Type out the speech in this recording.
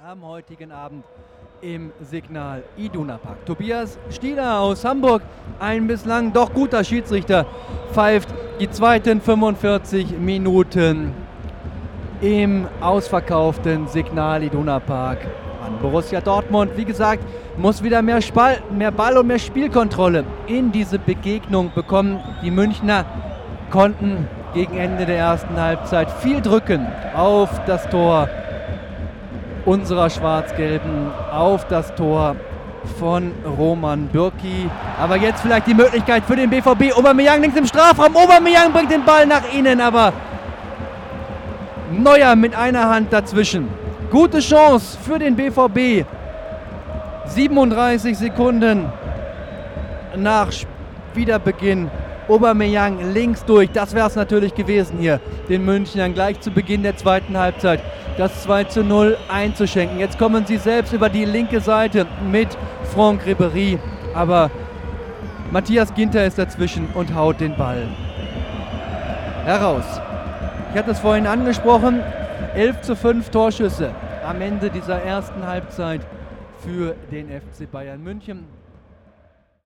am heutigen Abend im Signal Iduna Park. Tobias Stieler aus Hamburg, ein bislang doch guter Schiedsrichter, pfeift die zweiten 45 Minuten im ausverkauften Signal Iduna Park an. Borussia Dortmund, wie gesagt, muss wieder mehr Ball und mehr Spielkontrolle in diese Begegnung bekommen. Die Münchner konnten gegen Ende der ersten Halbzeit viel drücken auf das Tor unserer Schwarz-Gelben, auf das Tor von Roman Bürki. Aber jetzt vielleicht die Möglichkeit für den BVB. Aubameyang links im Strafraum. Aubameyang bringt den Ball nach innen, aber Neuer mit einer Hand dazwischen. Gute Chance für den BVB. 37 Sekunden nach Wiederbeginn. Aubameyang links durch. Das wäre es natürlich gewesen hier, den Münchnern gleich zu Beginn der zweiten Halbzeit das 2:0 einzuschenken. Jetzt kommen sie selbst über die linke Seite mit Franck Ribéry. Aber Matthias Ginter ist dazwischen und haut den Ball heraus. Ich hatte es vorhin angesprochen, 11:5 Torschüsse am Ende dieser ersten Halbzeit für den FC Bayern München.